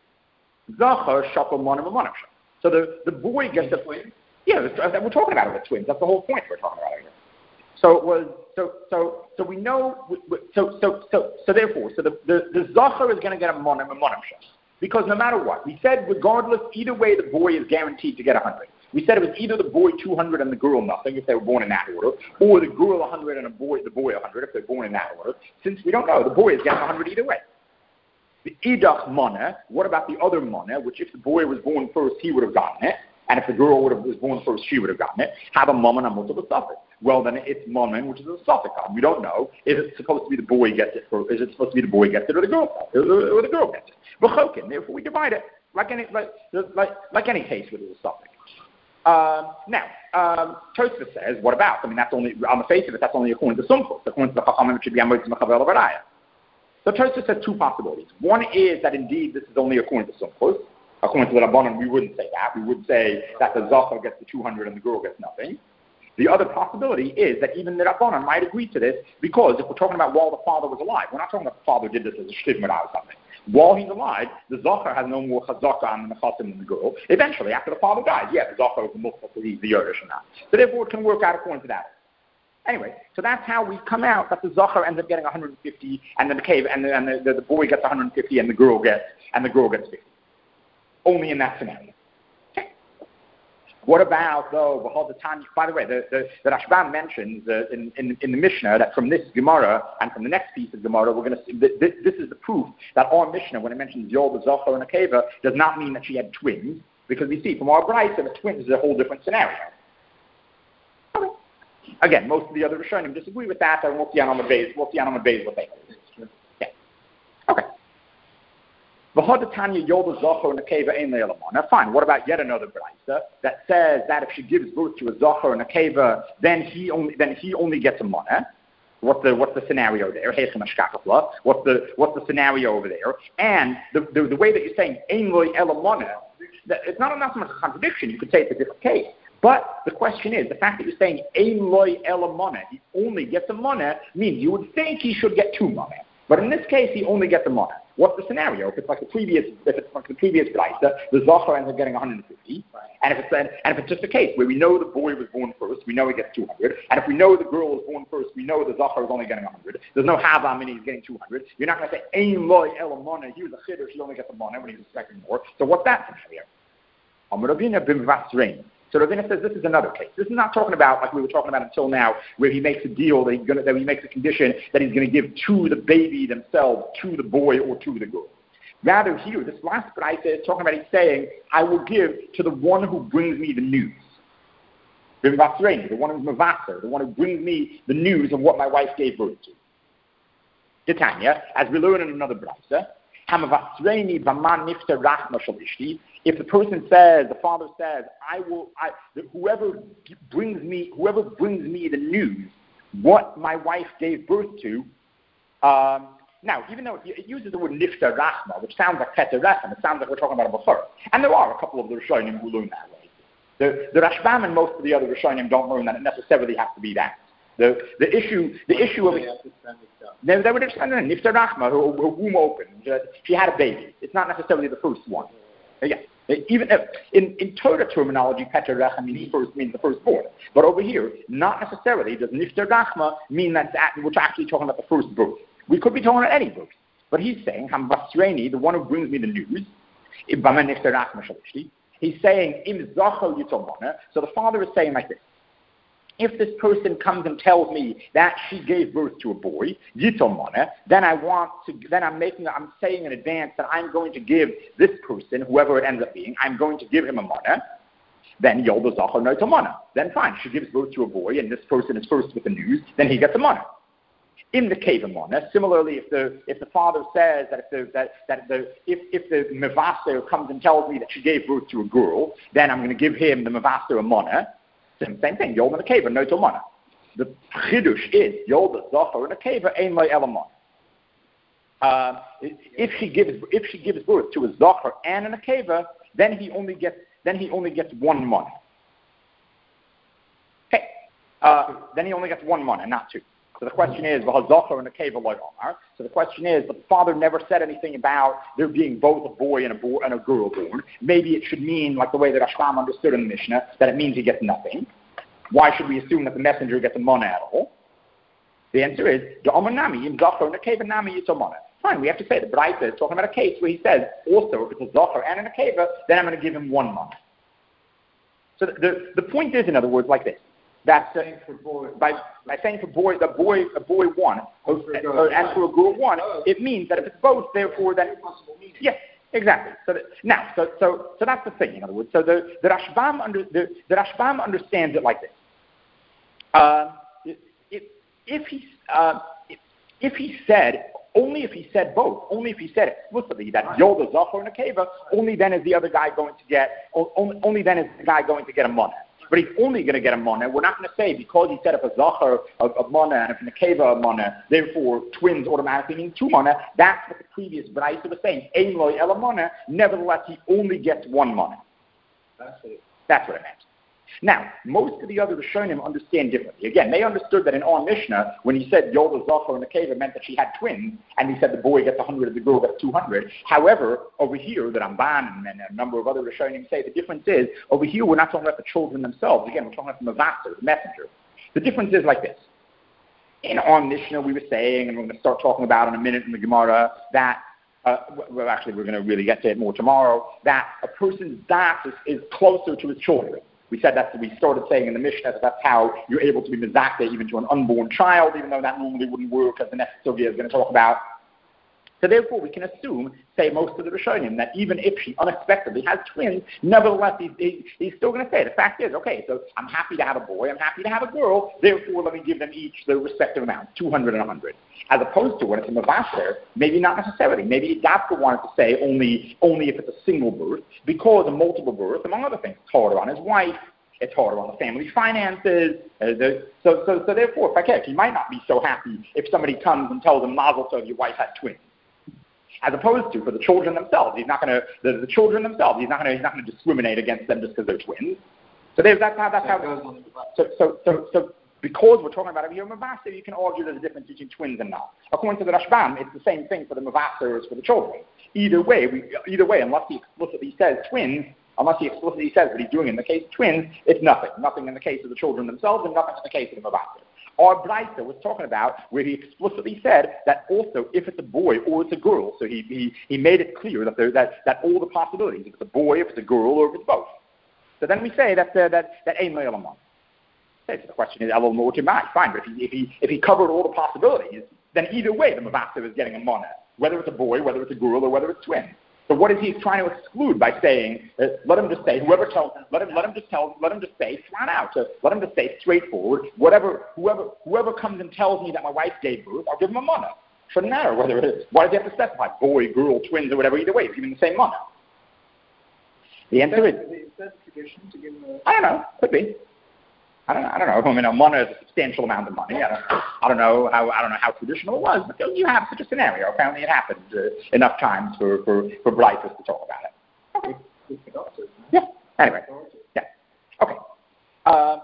Zocher Shapel Monim Monim. So the boy gets a twin. Yeah, we're talking about it with twins. That's the whole point we're talking about here. So it was so we know so therefore the Zocher is going to get a Monim and Monim. Because no matter what, we said regardless, either way the boy is guaranteed to get 100. We said it was either the boy 200 and the girl nothing if they were born in that order, or the girl 100 and the boy 100 if they're born in that order. Since we don't know, the boy is getting 100 either way. The idach mana, what about the other mana, which if the boy was born first, he would have gotten it, and if the girl was born first, she would have gotten it. Have a mammon and multiple suffix. Well, then it's mammon, which is a suffix. We don't know. Is it supposed to be the boy gets it, or is it supposed to be the boy gets it, or the girl gets it? V'chokin. Therefore, we divide it like any case with a suffix. Now, Tosfos says, what about? I mean, that's only, on the face of it, that's only according to Sumchus. According to the Chachamim, it should be Amoitz Mechavel Avaraya. So Tosfos says 2 possibilities. One is that indeed this is only according to Sumchus. According to the Rabbanan, we wouldn't say that. We would say that the Zocher gets the 200 and the girl gets nothing. The other possibility is that even the Rabbanan might agree to this because if we're talking about while the father was alive, we're not talking about the father did this as a shtivmar or something. While he's alive, the Zocher has no more chazaka on the Nechasim than the girl. Eventually, after the father dies, the Zocher is the multiple, so he's the Yerush and that. So therefore, it can work out according to that. Anyway, so that's how we come out that the Zocher ends up getting 150, and then the cave, and the boy gets 150, and the girl gets 50. Only in that scenario. Okay. What about though? By the way, the Rashbam mentions in the Mishnah that from this Gemara and from the next piece of Gemara, we're going to see this is the proof that our Mishnah, when it mentions Yol, the Zocher, and a Keva, does not mean that she had twins, because we see from our Braisa the twins is a whole different scenario. Okay. Again, most of the other Rishonim disagree with that, and we'll see on Amud Beis what they say. Yeah. Okay. Now, fine. What about yet another brayta that says that if she gives birth to a zocher and a keva, then he only gets a monah? What's the scenario there? What's the scenario over there? And the way that you're saying ein loy ela monah, it's not so much a contradiction. You could say it's a different case. But the question is, the fact that you're saying ein loy ela monah, he only gets a monah, means you would think he should get two monah. But in this case, he only gets a monah. What's the scenario? If it's like the previous brayta, the zocher ends up getting 150, and if it's just a case where we know the boy was born first, we know he gets 200, and if we know the girl was born first, we know the zocher is only getting 100. There's no hava meaning he's getting 200. You're not going to say ein loy ela monah. He was a chiddush, he only gets a monah when he's expecting more. So what's that scenario? Amar Ravina bim vasrein. So Ravina says this is another case. This is not talking about like we were talking about until now, where he makes a deal that he makes a condition that he's going to give to the baby themselves, to the boy or to the girl. Rather here, this last brayta is talking about, he's saying, I will give to the one who brings me the news. The one who's mavaser, the one who brings me the news of what my wife gave birth to. Titania, as we learn in another brayta, if the person says, the father says, whoever brings me the news, what my wife gave birth to, now, even though it uses the word nifta rachma, which sounds like keterechem, it sounds like we're talking about a bachur. And there are a couple of the Rishonim who learn that way. The Rashbam and most of the other Rishonim don't learn that it necessarily has to be that. The issue of it, they would understand that nifta rachma, her womb opened, she had a baby. It's not necessarily the first one. Yeah. Even in Torah terminology, keterechem means the firstborn. But over here, not necessarily does nifta rachma mean that we're actually talking about the first birth. We could be talking about any birth. But he's saying, the one who brings me the news, he's saying, so the father is saying like this. If this person comes and tells me that she gave birth to a boy, then I'm saying in advance that I'm going to give this person, whoever it ends up being, I'm going to give him a monah. Then yolda zachar noita monah. Then fine, she gives birth to a boy, and this person is first with the news, then he gets a monah. In the keva monah, similarly, if the father says that if the mevaser comes and tells me that she gave birth to a girl, then I'm going to give him, the mevaser, a monah. Same thing. Yolda and a keva, no to monah. The chidush is yolda zachar and a keva ein loy ela monah. If she gives birth to a zachar and an akeva, then he only gets one monah. Okay. Then he only gets one monah, not two. So the question is, so the question is, the father never said anything about there being both a boy and a girl born. Maybe it should mean, like the way that Rashbam understood in the Mishnah, that it means he gets nothing. Why should we assume that the messenger gets a monah at all? The answer is, fine, we have to say the brayta is talking about a case where he says, also, if it's a zocher and an akeva, then I'm going to give him one monah. So the point is, in other words, like this. That's by saying for a boy one, and for a girl one, it means that if it's both, therefore then yes, exactly. So that's the thing. In other words, so the Rashbam understands it like this. If he said only if he said both, only if he said explicitly that Yolda Zachor and Akeva, only then is the other guy going to get only then is the guy going to get a monah. But he's only going to get a monah. We're not going to say because he said if a zachar a monah and if an akeva a monah, therefore twins automatically mean two monah. That's what the previous brayta was saying. Ein loy ela monah. Nevertheless, he only gets one monah. That's what it meant. Now, most of the other Rishonim understand differently. Again, they understood that in our Mishnah, when he said Yolda Zachar and Akeva meant that she had twins, and he said the boy gets 100 and the girl gets 200. However, over here, the Ramban and a number of other Rishonim say the difference is, over here we're not talking about the children themselves. Again, we're talking about the Mavaser, the messenger. The difference is like this. In our Mishnah, we were saying, and we're going to start talking about in a minute in the Gemara, that we're going to really get to it more tomorrow, that a person's das is closer to his children. We said we started saying in the Mishnah that that's how you're able to be mizakeh even to an unborn child, even though that normally wouldn't work, as the next sugya is going to talk about. So therefore, we can assume, say most of the Rishonim, that even if she unexpectedly has twins, nevertheless, he's still going to say, the fact is, okay, so I'm happy to have a boy, I'm happy to have a girl, therefore let me give them each their respective amounts, 200 and 100. As opposed to when it's a Mavaser, maybe not necessarily. Maybe Dafka wanted to say only if it's a single birth, because a multiple birth, among other things, it's harder on his wife, it's harder on the family finances. So therefore, he might not be so happy if somebody comes and tells him, Mazel tov, your wife had twins. As opposed to for the children themselves, he's not going to the children themselves. He's not going to discriminate against them just because they're twins. So that's how. So because we're talking about a Mavaser, you can argue there's a difference between twins and not. According to the Rashbam, it's the same thing for the Mavaser as for the children. Either way, unless he explicitly says twins, unless he explicitly says what he's doing in the case of twins, it's nothing. Nothing in the case of the children themselves, and nothing in the case of the Mavaser. Our Braisa was talking about where he explicitly said that also if it's a boy or it's a girl, so he made it clear that all the possibilities, if it's a boy, if it's a girl, or if it's both. So then we say that ein lo yelaman. The question is elul mu'timai, fine, but if he covered all the possibilities, then either way the Mavaser is getting a mana, whether it's a boy, whether it's a girl, or whether it's twins. So what is he trying to exclude by saying? Let him just say let him just say flat out. Let him just say straightforward. Whoever comes and tells me that my wife gave birth, I'll give him a mana. Shouldn't matter whether it is. Why does he have to specify boy, girl, twins, or whatever? Either way, it's even the same mana. The answer is that tradition to give I don't know. Could be. I don't know. I mean, a mana is a substantial amount of money. I don't know how traditional it was, but you have such a scenario. Apparently, it happened enough times for Bryphus to talk about it. Okay. Yeah. Anyway. Yeah. Okay. So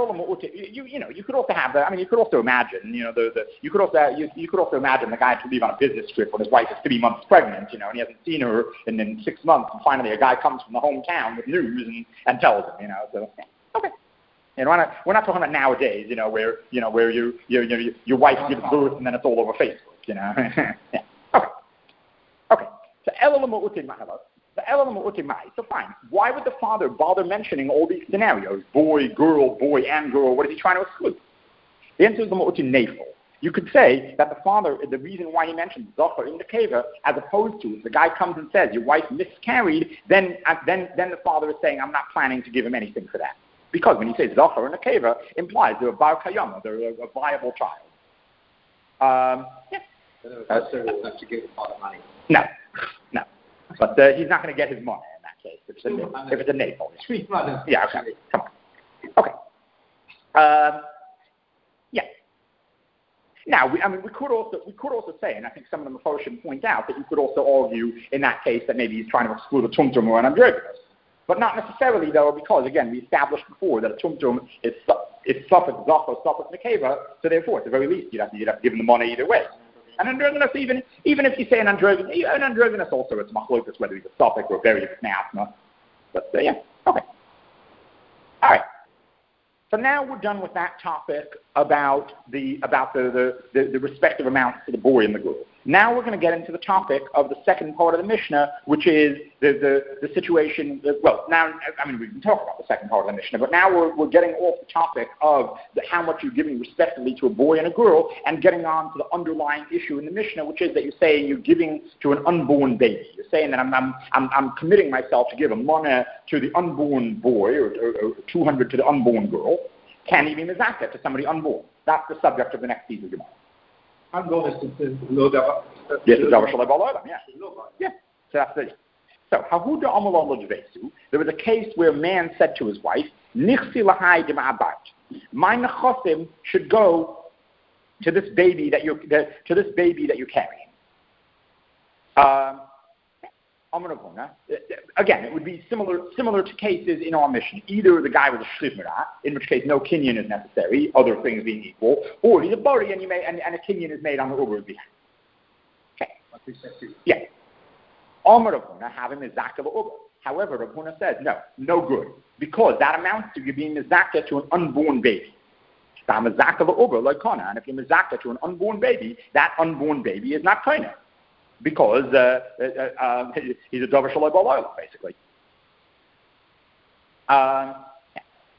you could also have that. I mean, you could also imagine, you could also imagine the guy to leave on a business trip when his wife is 3 months pregnant, and he hasn't seen her in 6 months, and finally a guy comes from the hometown with news and tells him, So okay. We're not talking about nowadays, where your wife gives birth and then it's all over Facebook, Yeah. Okay. So fine. Why would the father bother mentioning all these scenarios? Boy, and girl. What is he trying to exclude? The answer is the mu'utim nefel. You could say that the father, the reason why he mentioned Zachar in the Keva, as opposed to if the guy comes and says your wife miscarried, then the father is saying I'm not planning to give him anything for that. Because when you say Zachar in a Keva, implies they're a bar kayama, they're a viable child. Yeah. Not to give the father money. No. But he's not going to get his money in that case. If it's a nafel. Yeah. Okay. Come on. Okay. Yeah. Now, we could also say, and I think some of the Mephoshim point out that you could also argue in that case that maybe he's trying to exclude a tumtum or an androgynous. But not necessarily, though, because, again, we established before that a tumtum is suffix zachar, suffix nekeva, so therefore, at the very least, you'd have to give him the money either way. An androgynous, even if you say an androgynous also, it's machlokas, whether he's a suffix or a very asthma. But, yeah, okay. All right. So now we're done with that topic about the respective amounts to the boy and the girl. Now we're going to get into the topic of the second part of the Mishnah, which is the situation. Well, now we can talk about the second part of the Mishnah, but now we're getting off the topic of how much you're giving respectively to a boy and a girl, and getting on to the underlying issue in the Mishnah, which is that you're saying you're giving to an unborn baby. You're saying that I'm committing myself to give a money to the unborn boy or 200 to the unborn girl. Can he be mezakeh to somebody unborn? That's the subject of the next piece of Gemara. Unborn is lo davar. Yes, it's davar shalei ba'olam. Yeah. Yeah. So that's it. So hahuda amalon lo dvesu. There was a case where a man said to his wife, "Nichsi lahai dema'abat. My nechosim should go to this baby that you're carrying." Again, it would be similar to cases in our mission. Either the guy was a shivmira, in which case no kinyan is necessary, other things being equal, or he's a bari and a kinyan is made on the uber's behalf. Okay. Yeah. Amar Rav Huna have him mizakeh l'uber. However, Rav Huna says no good, because that amounts to you being mizakeh to an unborn baby. Mizakeh l'uber like kana, and if you're mizakeh to an unborn baby, that unborn baby is not kana. Because he's a davar shalei ba'olam, basically.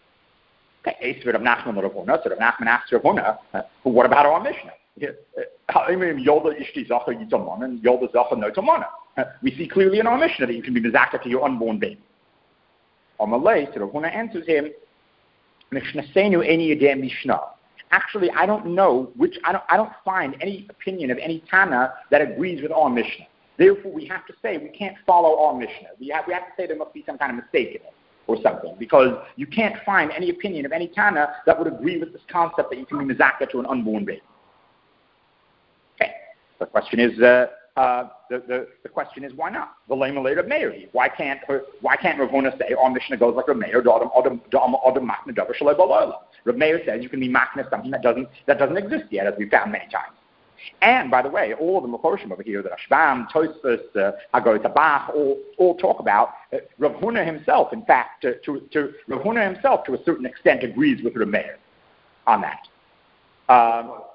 Okay, Rav Nachman Rav Huna. So Rav Nachman asks Rav Huna, what about our Mishnah? We see clearly in our Mishnah that you can be mezaka to your unborn baby. Amalei, so Rav Huna answers him, actually, I don't know I don't find any opinion of any Tana that agrees with our Mishnah. Therefore, we have to say we can't follow our Mishnah. We have to say there must be some kind of mistake in it or something, because you can't find any opinion of any Tana that would agree with this concept that you can be mezaka to an unborn baby. Okay, the question is, the question is why not? Why can't Rav Huna say our Mishnah goes like Rav Meir? Rav Meir says you can be makna something that doesn't exist yet, as we've found many times. And by the way, all of the Mekorshim over here, the Rashbam, Tosfos, Hagoy Tabach, all talk about Rav Huna himself. In fact, to Rav Huna himself, to a certain extent, agrees with Rav Meir on that. No,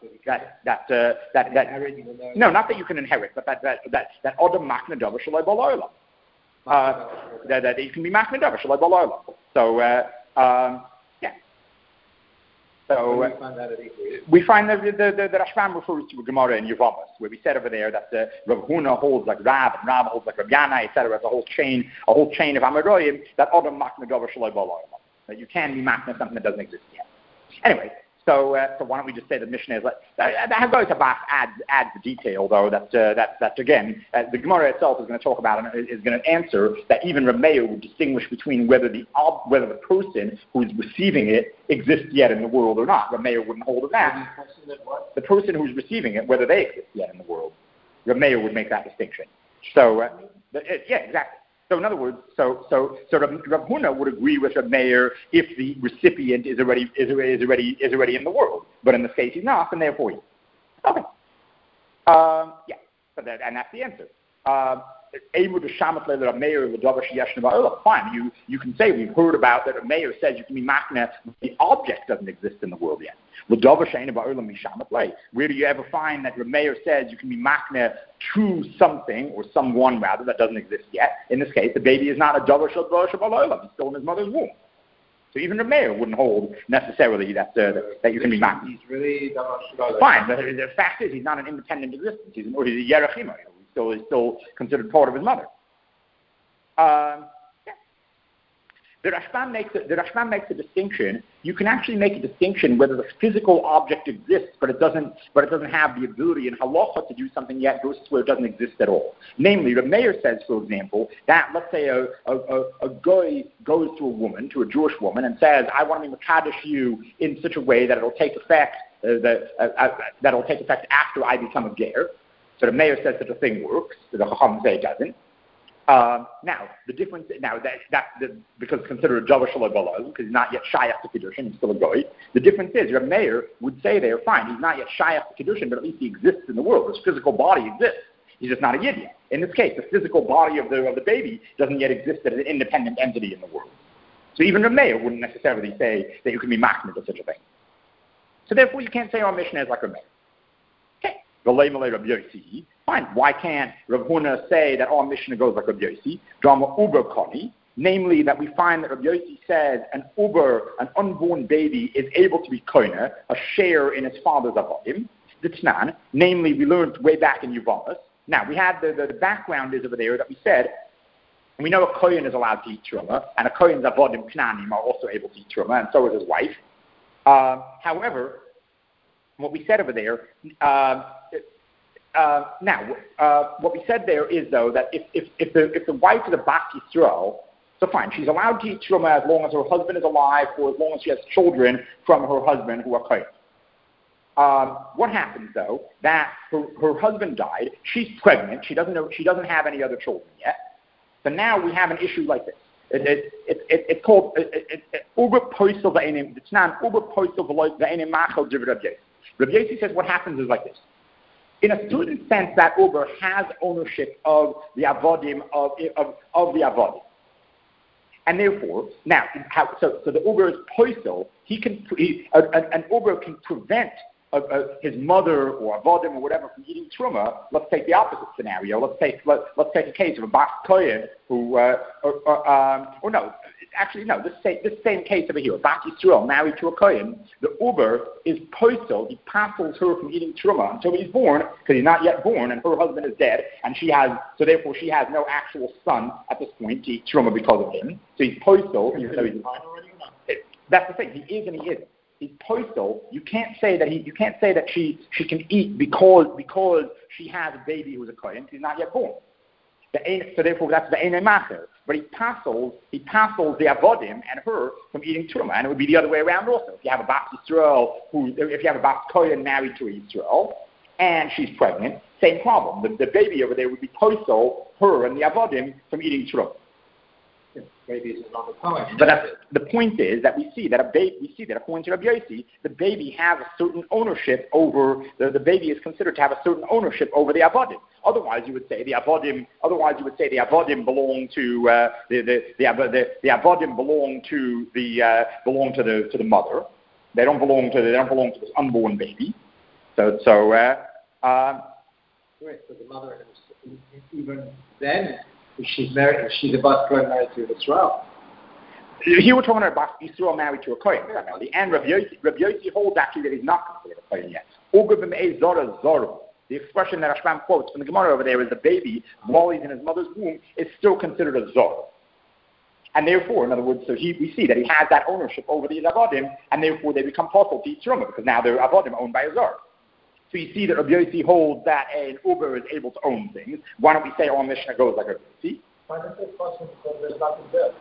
not that you can inherit, but that Adam Makna Davar Shalai Baloila. That you can be Makna Davar Shalai Baloila. So, yeah. So we find that the Rashbam refers to a Gemara in Yevamos, where we said over there that Rav Huna holds like Rab, and Rab holds like Rav Yana, etc. As a whole chain of Amaroyim, that Adam Makna Davar Shalai Baloila. That you can be Makna something that doesn't exist yet. Anyway. So why don't we just say the Mishnah is like the Hagoy Tabach adds the detail, though that again the Gemara itself is going to talk about and is going to answer that even Rav Meir would distinguish between whether the person who is receiving it exists yet in the world or not. Rav Meir wouldn't hold of that. The person who's receiving it, whether they exist yet in the world, Rav Meir would make that distinction. So yeah, exactly. So in other words, so Rav Huna would agree with Rav Meir if the recipient is already in the world, but in this case he's not, and therefore he's okay. Yeah. So and that's the answer. Fine. You can say we've heard about that. Rav Meir says you can be makna. The object doesn't exist in the world yet. Where do you ever find that Rav Meir says you can be makna to something or someone rather that doesn't exist yet? In this case, the baby is not a davar shel ba'olam. He's still in his mother's womb. So even Rav Meir wouldn't hold necessarily that you can be makna. He's really davar shel ba'olam. Fine, but the fact is he's not an independent existence. He's a yerachima. He's still considered part of his mother. Yeah. The Rashbam makes a distinction. You can actually make a distinction whether the physical object exists, but it doesn't have the ability in halacha to do something yet versus where it doesn't exist at all. Namely, the Meir says, for example, that let's say a guy goes to a woman, to a Jewish woman, and says, "I want to be mekadosh you in such a way that it'll take effect that'll take effect after I become a ger." So the Meir says that the thing works. The Chacham say it doesn't. Now the difference because it's considered a davar shalai ba'olam because he's not yet shayach to kiddushin, he's still a goy. The difference is Rav Meir would say there, fine, he's not yet shayach to kiddushin, but at least he exists in the world. His physical body exists. He's just not a yid yet. In this case, the physical body of the baby doesn't yet exist as an independent entity in the world. So even Rav Meir wouldn't necessarily say that you can be makna to such a thing. So therefore, you can't say our Mishnah is like Rav Meir. Fine. Why can't Rav Huna say that our Mishnah goes like Rav Yossi? Drama uber koni, namely that we find that Rav Yossi says an unborn baby is able to be koina, a share in his father's avodim. The Tnan, namely we learned way back in Yevamos. Now we had the background is over there that we said. And we know a kohen is allowed to eat truma, and a kohen's avodim knanim are also able to eat truma, and so is his wife. However, what we said over there. What we said there is though that if the wife is a Bas Yisrael, so fine, she's allowed to eat truma as long as her husband is alive, or as long as she has children from her husband who are kohen. What happens though? That her husband died. She's pregnant. She doesn't have any other children yet. So now we have an issue like this. It's called uber poisel v'enim. It's not uber poisel v'enim machal divrei Rav Yossi. Rav Yossi says what happens is like this. In a certain sense, that uber has ownership of the avodim of the avodim, and therefore now so the uber is poisel. An uber can prevent his mother or avodim or whatever from eating truma. Let's take the opposite scenario. Let's take a case of a Bas Kohen who actually, no, this same case over here. Bat Yisrael married to a Kohen. The Uber is postal. He passes her from eating truma until he's born, because he's not yet born, and her husband is dead, and therefore she has no actual son at this point to eat truma because of him. So he's postal. That's the thing. He is and he isn't. He's postal. You can't say that she can eat because she has a baby who's a Kohen. He's not yet born. So therefore, that's the Einay Macher. But he passels the Avodim and her from eating Truma. And it would be the other way around also. If you have a Bat Yisrael, if you have a Bat Kohen married to a Yisrael, and she's pregnant, same problem. The baby over there would be postal, her and the Avodim from eating Truma. Baby is not a Kohen. But the point is that we see that according to Rabbi Yossi, the baby has a certain ownership over the baby is considered to have a certain ownership over the Avodim. Otherwise, you would say the Avodim belong to the Avodim belong to the mother. They don't belong to this unborn baby. So the mother is, even then. If she's a Bat Kohen married to Israel. Here we're talking about Yisrael married to a Kohen primarily, and Rabbi Yossi holds actually that he's not considered a Kohen yet. The expression that Rashbam quotes from the Gemara over there is the baby, while he's in his mother's womb, is still considered a Zor. And therefore, in other words, we see that he has that ownership over these Avodim, and therefore they become possible to eat Truma, because now they're Avodim owned by a Zor. So you see that Rabbi Yossi holds that an Uber is able to own things. Why don't we say our Mishnah goes like Rabbi Yossi? Why does it possible because there's nothing there?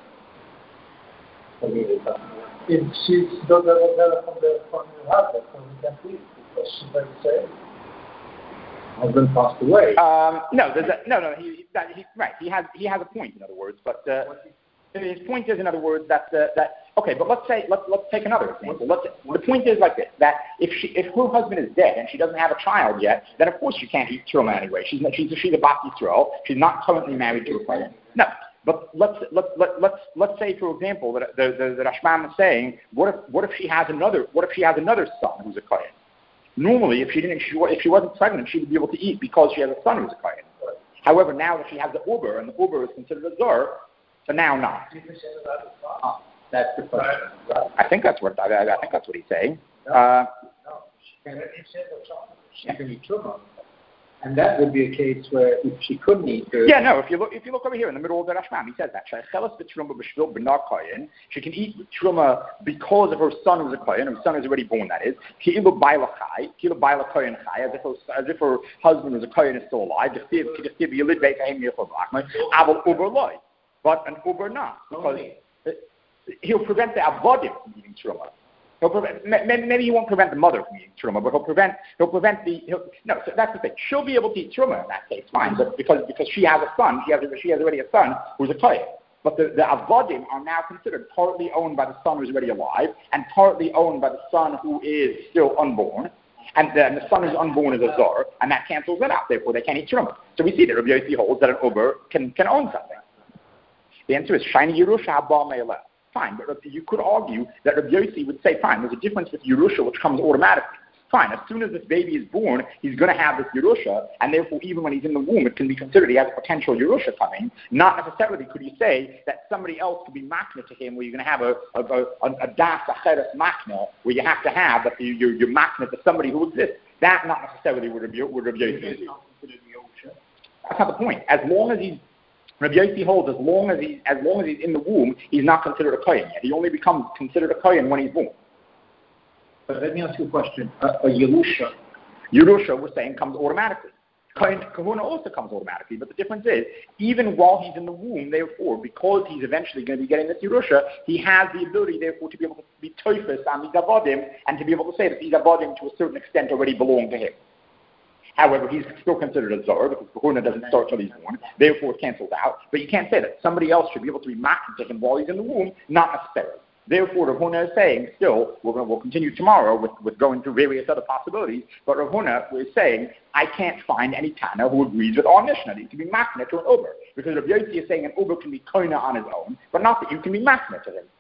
If she doesn't have there from your husband, so we can't leave because she's very safe. Husband passed away. No. Right. He has a point, in other words, but his point is, in other words, that okay. But let's take another example. The point is like this: that if her husband is dead and she doesn't have a child yet, then of course she can't eat truma anyway. She's a Bat Yisrael. She's not currently married to a Kohen. No. But let's say, for example, that the Rashbam is saying, what if she has another son who's a Kohen? Normally, if she wasn't pregnant, she would be able to eat because she has a son who's a Kohen. However, now that she has the Uber, and the Uber is considered a Zor, so now not. That's the question. I think that's what he's saying. No, she can eat truma. And that would be a case where if she couldn't eat her... Yeah, no, if you look over here in the middle of the Rashbam, he says that. She can eat truma because of her son who's a kohen. Her son is already born, that is. As if her husband was a kohen is still alive. But an uber not. Because he'll prevent the avodim from eating truma. Maybe he won't prevent the mother from eating truma, but so that's the thing. She'll be able to eat truma in that case, fine, but because she has a son, she has already a son who's a kohen. But the avodim are now considered partly owned by the son who's already alive, and partly owned by the son who is still unborn, and the son who's unborn is a zor, and that cancels it out. Therefore, they can't eat truma. So we see that Rabbi Yossi holds that an uber can own something. The answer is shiny Yerusha haba me'eleh. Fine, but you could argue that Rabbi Yossi would say, fine, there's a difference with Yerusha, which comes automatically. Fine, as soon as this baby is born, he's going to have this Yerusha, and therefore even when he's in the womb, it can be considered he has a potential Yerusha coming. Not necessarily could you say that somebody else could be makna to him, where you're going to have a das acheres makna, where you have to have that you're makna to somebody who exists. That not necessarily would Rabbi Yossi do. That's not the point. As long as Rabbi Yossi holds, as long as he's in the womb, he's not considered a kohen yet. He only becomes considered a kohen when he's born. But let me ask you a question. A Yerusha, we're saying, comes automatically. Kahuna also comes automatically, but the difference is, even while he's in the womb, therefore, because he's eventually going to be getting this Yerusha, he has the ability, therefore, to be able to be toifus on these avodim, and to be able to say that these avodim, to a certain extent, already belong to him. However, he's still considered a zor because Kahuna doesn't start till he's born. Therefore, it cancels out. But you can't say that somebody else should be able to be makna to him while he's in the womb. Not necessarily. Therefore, Rav Huna is saying, still, we'll continue tomorrow with going through various other possibilities. But Rav Huna is saying, I can't find any Tana who agrees with our Mishnah. He can be makna to an uber, because Rav Yossi is saying an uber can be koina on his own, but not that you can be makna to him.